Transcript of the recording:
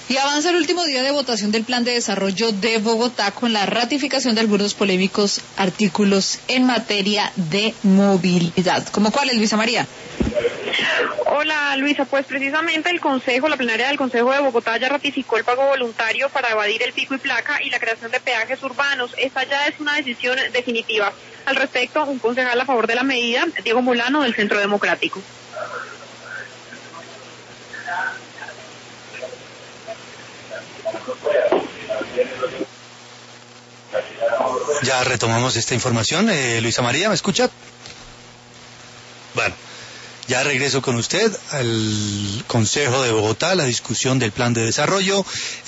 Y avanza el último día de votación del Plan de Desarrollo de Bogotá con la ratificación de algunos polémicos artículos en materia de movilidad. ¿Cómo cuáles, Luisa María? Hola Luisa, pues precisamente la plenaria del Consejo de Bogotá ya ratificó el pago voluntario para evadir el pico y placa y la creación de peajes urbanos. Esta ya es una decisión definitiva. Al respecto, un concejal a favor de la medida, Diego Molano, del Centro Democrático. Ya retomamos esta información. Luisa María, ¿me escucha? Bueno, ya regreso con usted al Consejo de Bogotá, la discusión del plan de desarrollo.